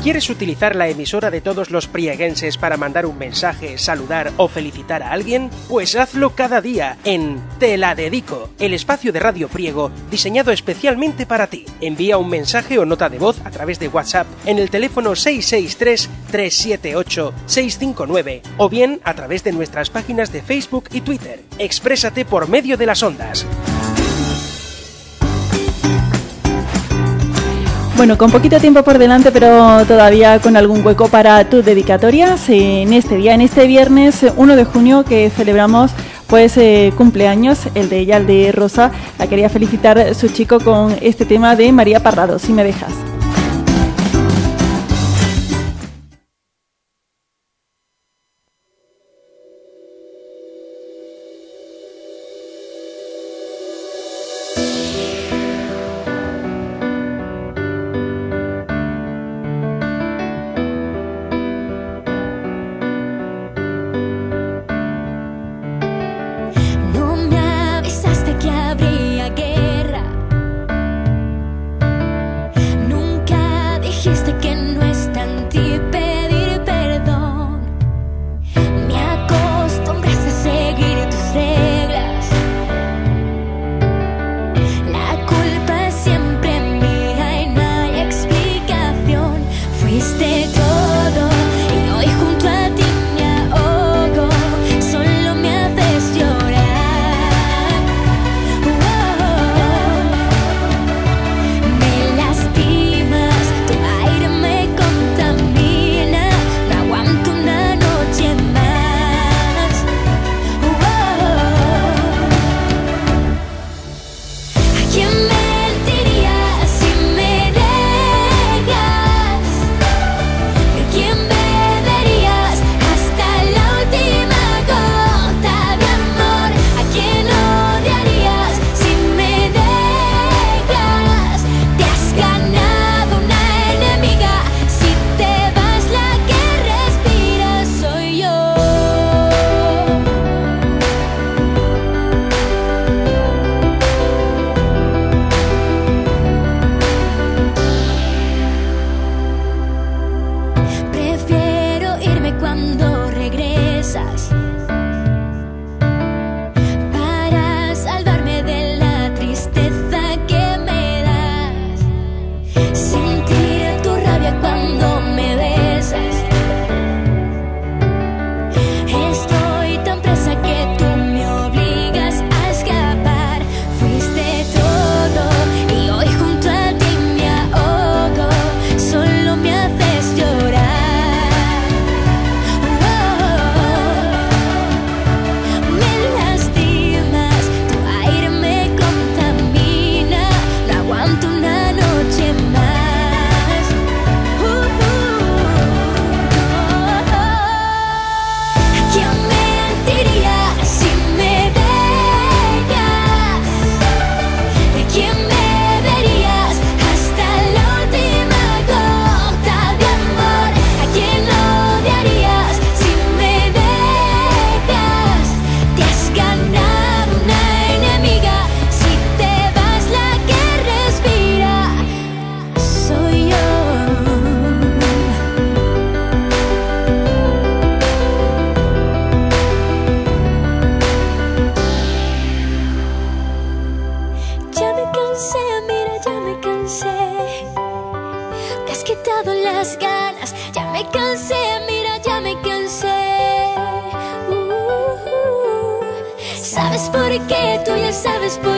¿Quieres utilizar la emisora de todos los prieguenses para mandar un mensaje, saludar o felicitar a alguien? Pues hazlo cada día en Te la dedico, el espacio de Radio Priego diseñado especialmente para ti. Envía un mensaje o nota de voz a través de WhatsApp en el teléfono 663-378-659 o bien a través de nuestras páginas de Facebook y Twitter. Exprésate por medio de las ondas. Bueno, con poquito tiempo por delante, pero todavía con algún hueco para tus dedicatorias. En este día, en este viernes 1 de junio que celebramos pues cumpleaños, el de ella, el de Rosa, la quería felicitar su chico con este tema de María Parrado, Si me dejas. ¿Sabes por qué? Tú ya sabes por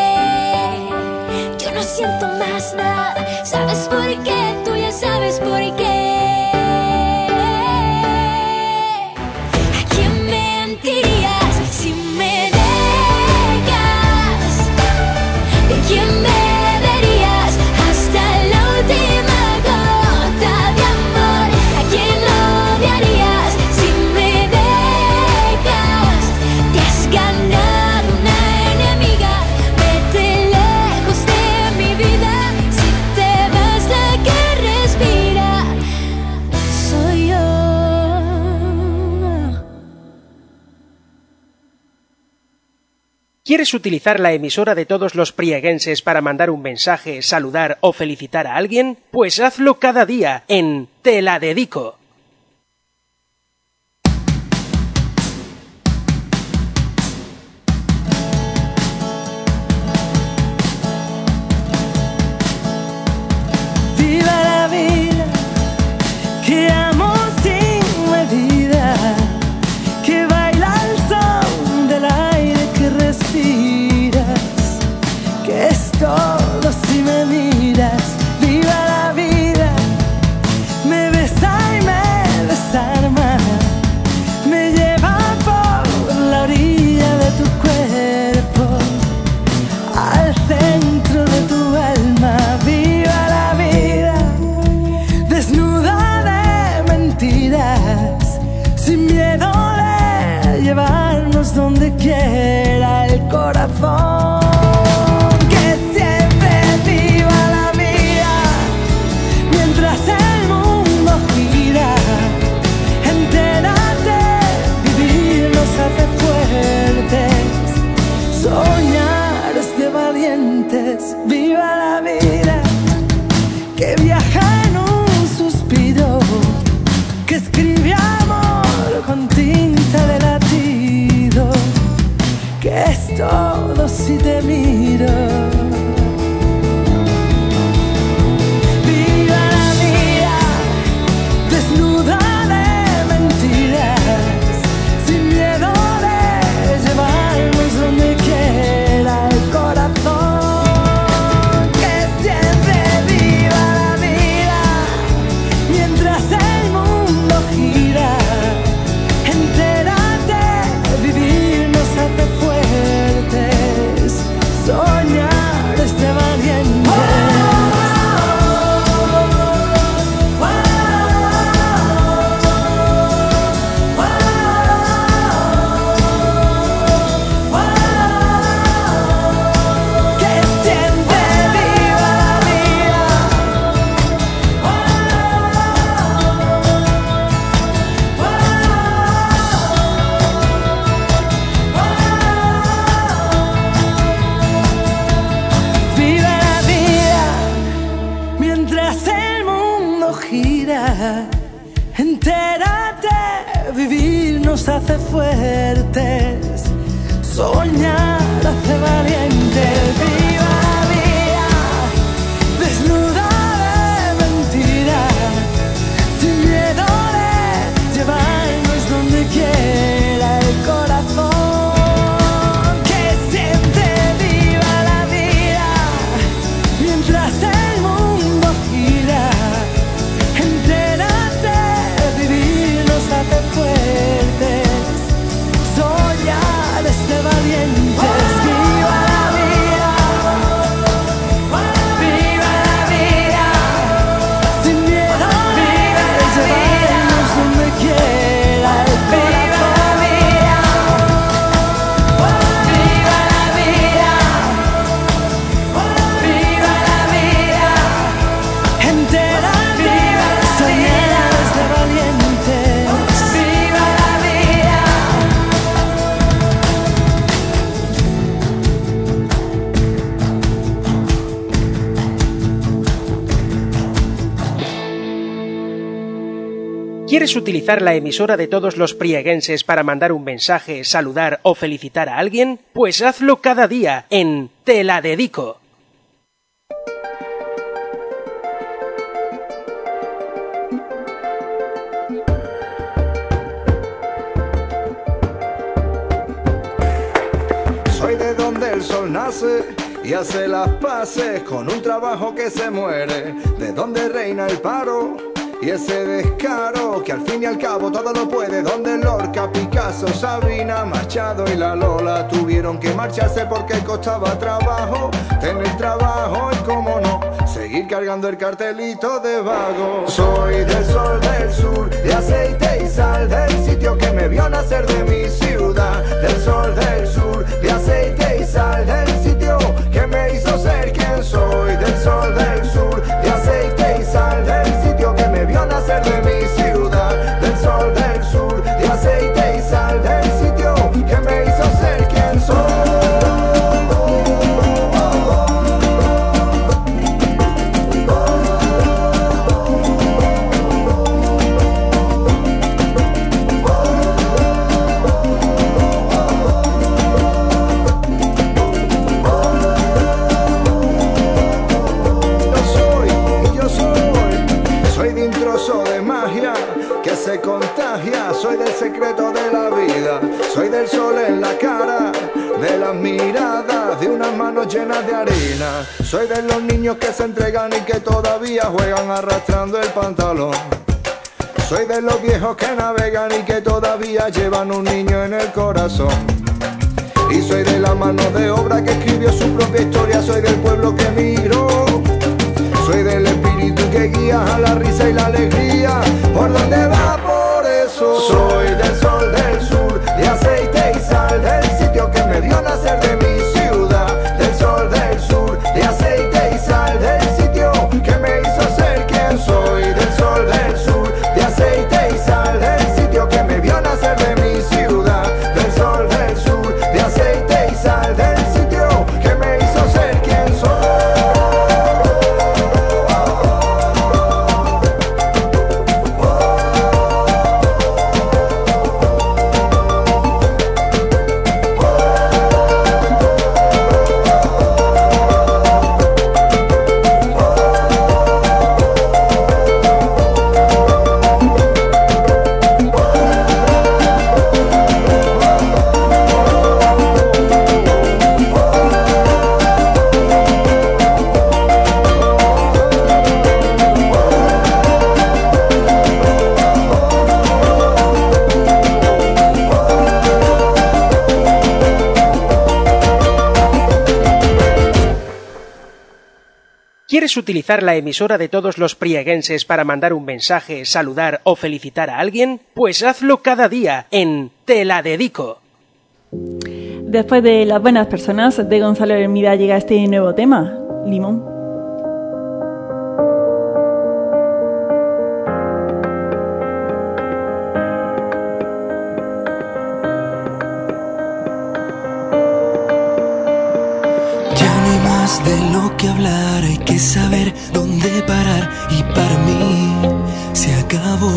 qué. Yo no siento más nada. ¿Sabes por qué? Tú ya sabes por qué. ¿A quién mentirías si me dejas? ¿De quién me verías hasta la última gota de amor? ¿A quién odiarías si me dejas? Te has ganado una enemiga. Vete lejos de mi vida. Si te vas, la que respira ¿Quieres utilizar la emisora de todos los prieguenses para mandar un mensaje, saludar o felicitar a alguien? Pues hazlo cada día en Te la dedico. Viva la vida, que amo sin medida, que baila al son del aire que respiras, que es todo si me miras. Viva la vida, me besa y me desarma, me lleva por la orilla de tu cuerpo, al centro de tu alma. Viva la vida, desnuda de mentiras, sin miedo de llevarnos donde quiera el corazón. Que siempre viva la vida, mientras el mundo gira. Entérate, vivir nos hace fuertes, soñar es de valientes. Viva la vida, que viaja en un suspiro, que escribe amor con tinta de latido, que es todo si te miro. Viva la vida, desnuda de mentiras, sin miedo de llevarnos donde quiera el corazón. Que siempre viva la vida, mientras el mundo gira. Entérate, vivir nos hace fuertes, soñar es de valientes. Que siempre viva la vida. Viva la vida, mientras el mundo gira. Entérate, vivir nos hace fuertes, soñar hace valientes. Viva la vida, desnuda de mentiras, sin miedo de llevarnos donde quiera el corazón. Que siempre viva la vida, mientras el mundo gira. Entérate, vivir nos hace fuertes, soñar es de valientes. Viva la vida, viva la vida, sin miedo de llevarnos donde quiera el corazón. Viva la vida, viva la vida, entérate, soñar es de valientes. Viva la vida. ¿Quieres utilizar la emisora de todos los prieguenses para mandar un mensaje, saludar o felicitar a alguien? Pues hazlo cada día en Te la dedico. Soy de donde el sol nace y hace las paces con un trabajo que se muere, de donde reina el paro y ese descaro que al fin y al cabo todo lo puede, donde Lorca, Picasso, Sabina, Machado y la Lola tuvieron que marcharse porque costaba trabajo tener trabajo y cómo no seguir cargando el cartelito de vago. Soy del sol del sur, de aceite y sal, del sitio que me vio nacer de mi ciudad. Del sol del sur, de aceite y sal, del sitio que me hizo ser quien soy. Del sol del sur, de aceite y sal, del sitio que me vio nacer de mi ciudad. Del sol del sur, de aceite y sal, del sitio que me hizo ser quien soy. se contagia, soy del secreto de la vida, soy del sol en la cara, de las miradas, de unas manos llenas de harina, soy de los niños que se entregan y que todavía juegan arrastrando el pantalón. Soy de los viejos que navegan y que todavía llevan un niño en el corazón. Y soy de la mano de obra que escribió su propia historia, soy del pueblo que emigró. Soy del espíritu que guía a la risa y la alegría, por donde va, por eso soy del sol del sur, de aceite y sal, del sitio que me vio nacer de mi ciudad. Del sol del sur, de aceite y sal, del sitio que me hizo ser quien soy. Del sol del sur, de aceite y sal, del sitio que me vio nacer de mi ciudad. Del sol del sur, de aceite y sal, del sitio que me hizo ser quien soy. ¿Quieres utilizar la emisora de todos los prieguenses para mandar un mensaje, saludar o felicitar a alguien? Pues hazlo cada día en Te la dedico. Después de Las buenas personas de Gonzalo Hermida llega este nuevo tema, Limón. De lo que hablar hay que saber dónde parar y para mí se acabó.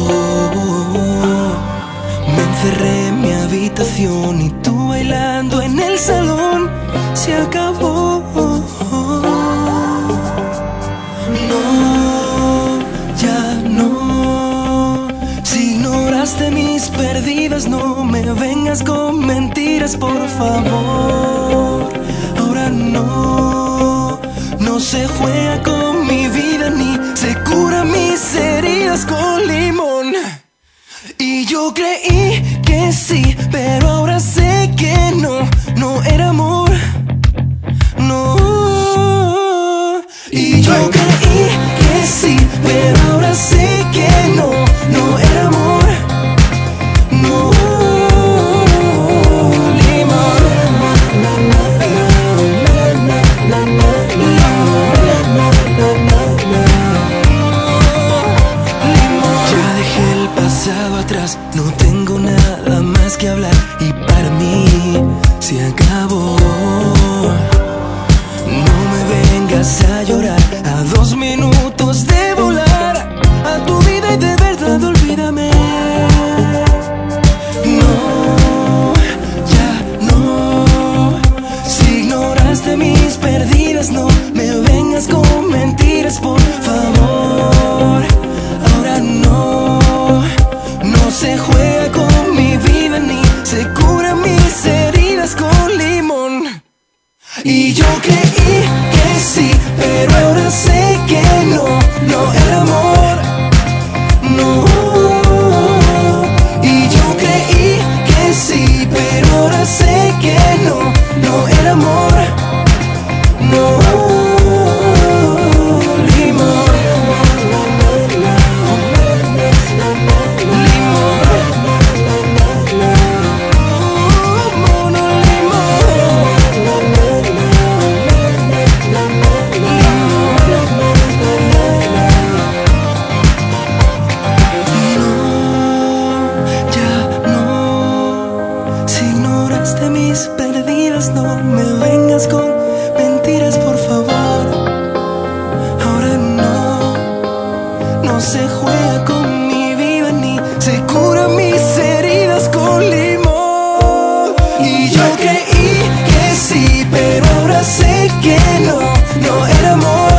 Me encerré en mi habitación y tú bailando en el salón. Se acabó. No, ya no. Si ignoraste mis perdidas, no me vengas con mentiras, por favor. Ahora no se juega con mi vida ni se cura mis heridas con limón. Y yo creí que sí, pero ahora sé que no era amor. No. Y yo creí que sí, pero ahora sé que no era amor. No. Atrás, no tengo nada más que hablar y para mí se acabó. No me vengas a llorar a 2 minutos de volar a tu vida y de verdad olvídame. No, ya no. Si ignoraste mis perdidas, no me vengas con mentiras, por favor. Ahora no se juega con mi vida ni se cura mis heridas con limón. Y yo creí que sí, pero ahora sé que no era amor. No. Y yo creí que sí, pero ahora sé que no era amor. No.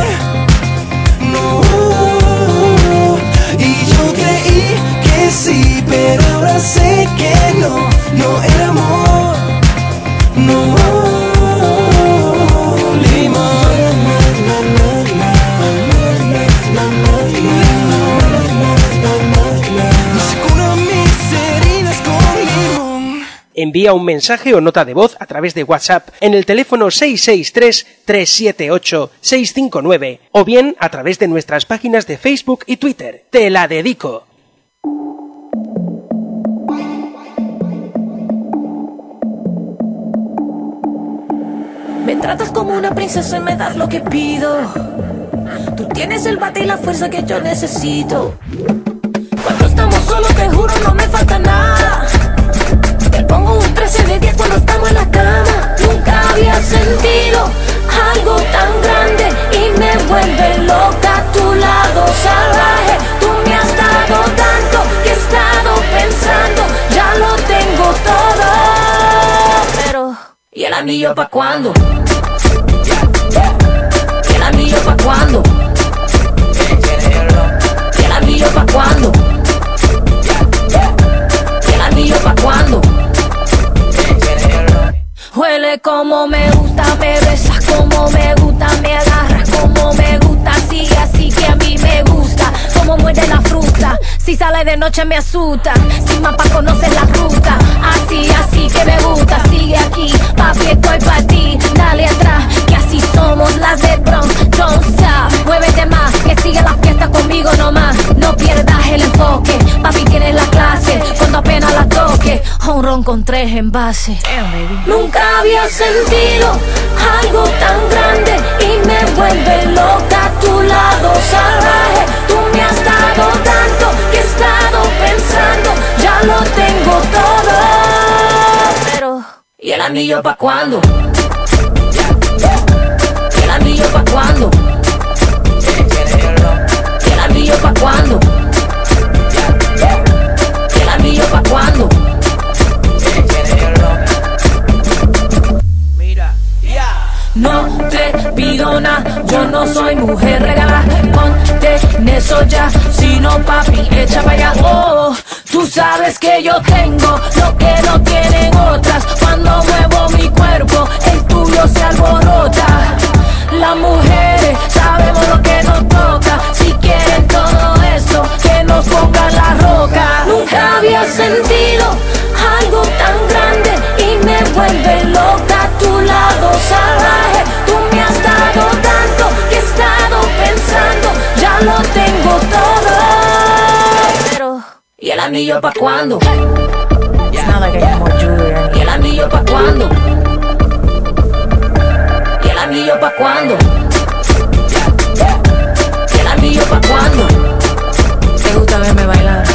Sí. Envía un mensaje o nota de voz a través de WhatsApp en el teléfono 663-378-659 o bien a través de nuestras páginas de Facebook y Twitter. Te la dedico. Me tratas como una princesa y me das lo que pido. Tú tienes el bate y la fuerza que yo necesito. Cuando estamos solos te juro no me falta nada. Te pongo un 13 de 10 cuando estamos en la cama. Nunca había sentido algo tan grande y me vuelve loca a tu lado salvaje. Tú me has dado tanto que he estado pensando, ya lo tengo todo. Pero, ¿y el anillo pa' cuándo? ¿Y el anillo pa' cuándo? ¿Y el anillo pa' cuándo? ¿Y el anillo pa' cuándo? Huele como me gusta, me besas como me gusta, me agarras como me gusta, sigue así que a mí me gusta, como muerde la fruta, si sale de noche me asusta, sin mapa conoces la ruta, así que me gusta, sigue aquí, papi estoy pa' ti, dale atrás, que así somos las de Bronx, don't stop, muévete más, que sigue la fiesta conmigo nomás, no pierdas el enfoque, papi tienes la clase, cuando apenas la toque, un ron con 3 envases, nunca había sentido algo tan grande y me vuelve loca a tu lado salvaje. Tú me has dado tanto que he estado pensando, ya lo tengo todo. Pero, ¿y el anillo pa' cuándo? ¿Y el anillo pa' cuándo? ¿Y el anillo pa' cuándo? ¿Y el anillo pa' cuándo? No te pido nada, yo no soy mujer regalada. Ponte en eso ya, si no papi, echa para allá. Oh, tú sabes que yo tengo lo que no tienen otras. Cuando muevo mi cuerpo, el tuyo se alborota. Las mujeres sabemos lo que nos toca. Si quieren todo eso, que nos pongan la roca. Nunca había sentido algo tan grande y me vuelve loca a tu lado salvaje. Tú me has dado tanto que he estado pensando, ya lo tengo todo. Pero, ¿y el anillo pa' cuándo? ¿Y el anillo pa' cuándo? ¿Y el anillo pa' cuándo? ¿Y el anillo pa' cuándo? ¿Te gusta verme bailar?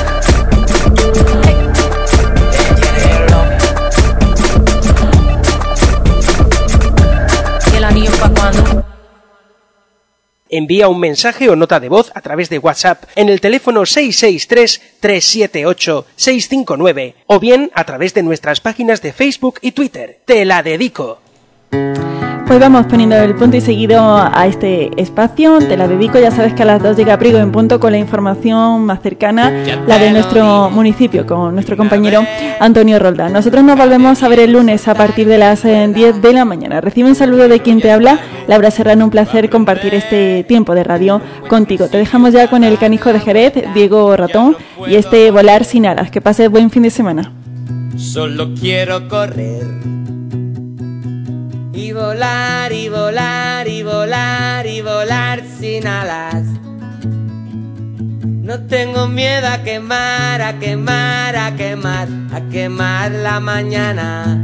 Envía un mensaje o nota de voz a través de WhatsApp en el teléfono 663-378-659 o bien a través de nuestras páginas de Facebook y Twitter. Te la dedico. Pues vamos poniendo el punto y seguido a este espacio. Te la dedico, ya sabes que a las 2 llega Priego en punto con la información más cercana, la de nuestro municipio, con nuestro compañero Antonio Roldán. Nosotros nos volvemos a ver el lunes a partir de las 10 de la mañana. Recibe un saludo de quien te habla, Laura Serrano, un placer compartir este tiempo de radio contigo. Te dejamos ya con el canijo de Jerez, Diego Ratón, y este Volar sin alas. Que pases buen fin de semana. Solo quiero correr y volar y volar y volar y volar sin alas. No tengo miedo a quemar, a quemar, a quemar, a quemar la mañana.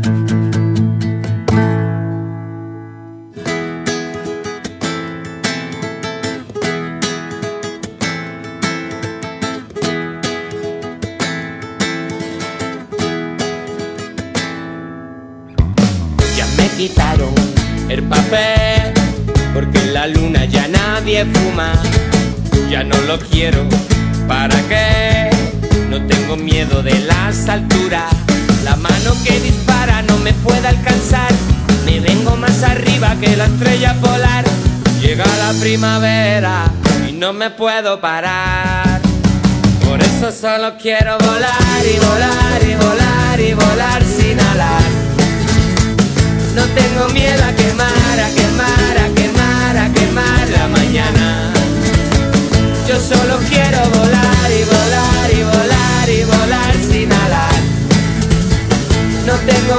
Ya me quitaron el papel, porque en la luna ya nadie fuma. Ya no lo quiero, ¿para qué? No tengo miedo de las alturas. La mano que dispara no me puede alcanzar. Me vengo más arriba que la estrella polar. Llega la primavera y no me puedo parar. Por eso solo quiero volar y volar y volar y volar sin alar. No tengo miedo a quemar, a quemar, a quemar, a quemar la mañana. Yo solo quiero volar y volar y volar y volar sin alar. No tengo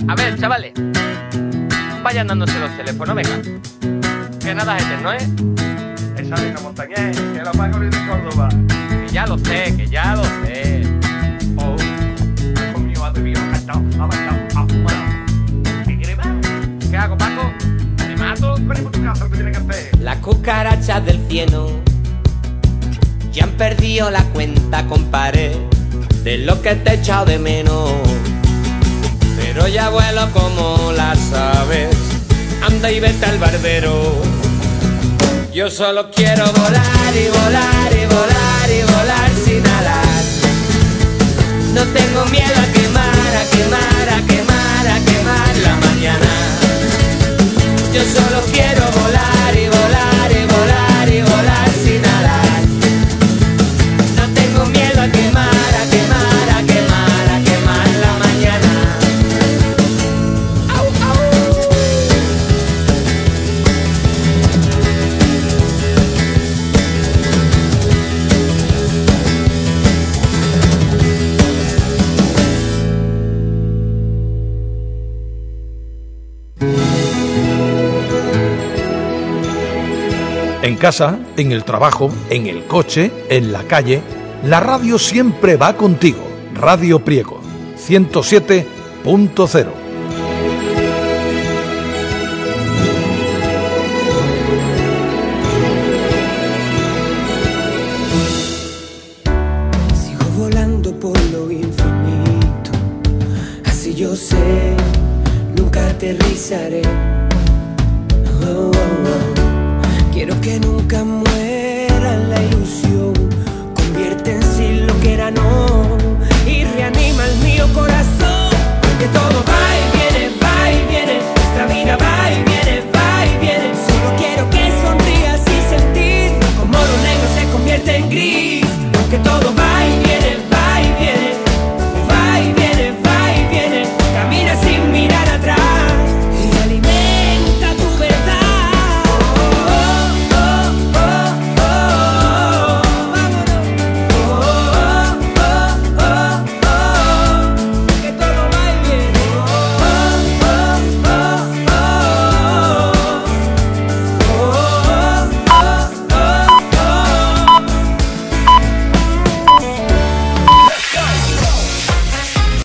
A ver, chavales, vayan dándose los teléfonos, venga. Que nada es eterno, ¿eh? Esa venga, Montañés, que la pago de Córdoba. Que ya lo sé, que ya lo sé. Oh, conmigo ha bebido, ha cantado, ha bailado, ha fumado. ¿Qué quiere más? ¿Qué hago, Paco? Te mato, venimos a tu casa, lo que tiene que hacer. Las cucarachas del cielo ya han perdido la cuenta, compadre, de lo que te he echado de menos. Pero ya vuelo como las aves, anda y vete al barbero. Yo solo quiero volar y volar y volar y volar sin alar. No tengo miedo a quemar, a quemar, a quemar, a quemar la mañana. Yo solo quiero volar y volar y volar y volar sin alar. No tengo miedo a quemar, a quemar, a quemar, a quemar la mañana. ¡Au, au! En casa, en el trabajo, en el coche, en la calle, la radio siempre va contigo. Radio Priego, 107.0. Sigo volando por lo infinito, así yo sé, nunca aterrizaré. Oh, oh, oh. Quiero que nunca muera la ilusión, convierte en sí lo que era no.